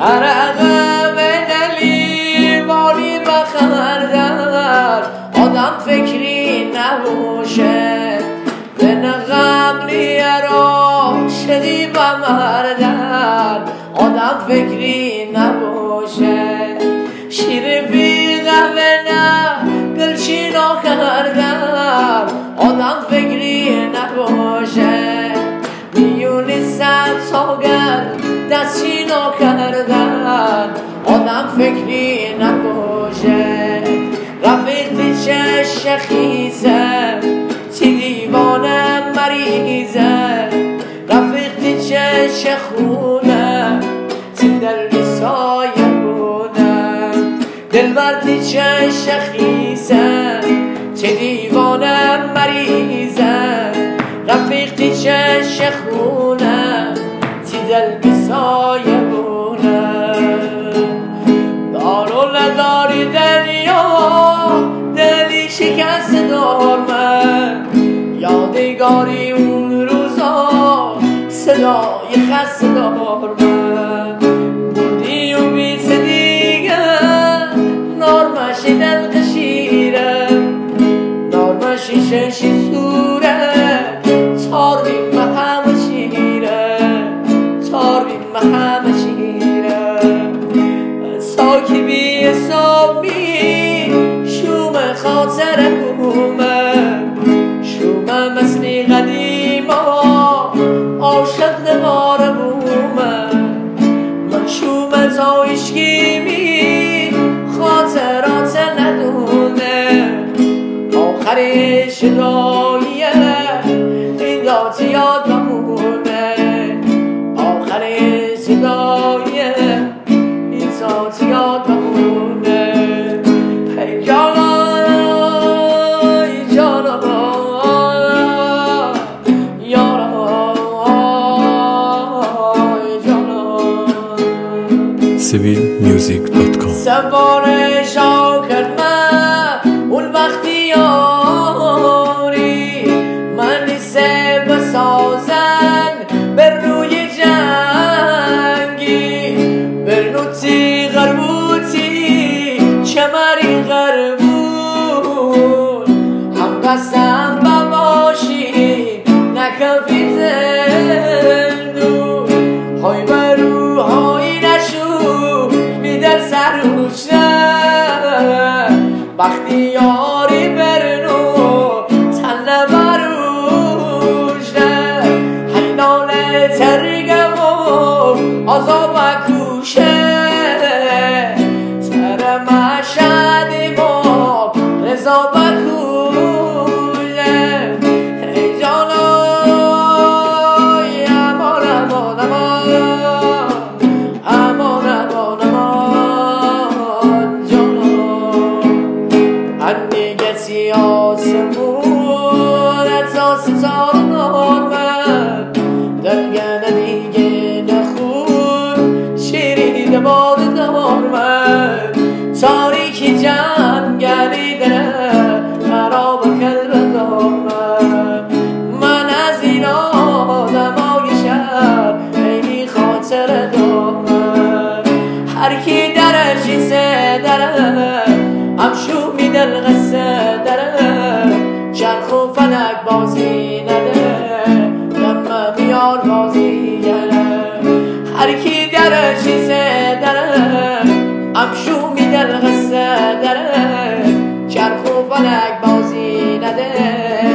عرقه به دلیل وانی بخردن آدم فکری نباشه به نقبلی عاشقی بمردن آدم فکری نباشه شیر بی قهوه نه گلچینا کردن آدم فکری نباشه میونی صد ساگر دستچینا کردن آدم فکری نباشه رفیقی چشم خیزه تی دیوانه مریضه رفیقی چشم خونه تی دل سایه بونه دلبردی چشم خیزه تی دیوانه مریضه رفیقی چشم خونه تی دل سایه بونه دارو نداری دنیا دلی شکست دارم یادگاری اون روزا صدای خسته دارم بودی و بیت دیگه نارمشی دل قشیره نارمشی ششی سوره تار بیم همه شیره تار بیم همه شیره ساکی بی حسابی شوم خاطر بومه شوم مثلی قدیما عاشق نوار بومه من شوم زایشگیمی خاطرات ندونه آخرش داییه این دات یاد نمونه آخرش داییه این دات یاد نمونه ای جانا ای جانا یارا ای جانا civilmusic.com سوار شاکر من اون وقتی یاری من نیسته بسازن بر روی جنگی برنوتی غربوتی چمری غربون هم قسم بباشی نکفی زندون های برو های نشو میدر سروش نه وقتی یاری برنو تن بروش نه حینانه ترگم و عذاب کوشه سر مشهدی با رضا بکوله ای جانای امان امان امان امان امان امان جانا انگتی آسمون اتاس تارم دلگنه دیگه نخون شیرین باد دارم تاریکی جنگلی داره خراب قلب دارم من از این آدمای شهر خیلی خاطر دارم هر کی در چیزه داره همشو میدل قصه داره چرخ و فلک بازی نده دم میار بازی گره هر کی در چیزه داره همشو میدل قصه داره چرخ و فلک بازی نده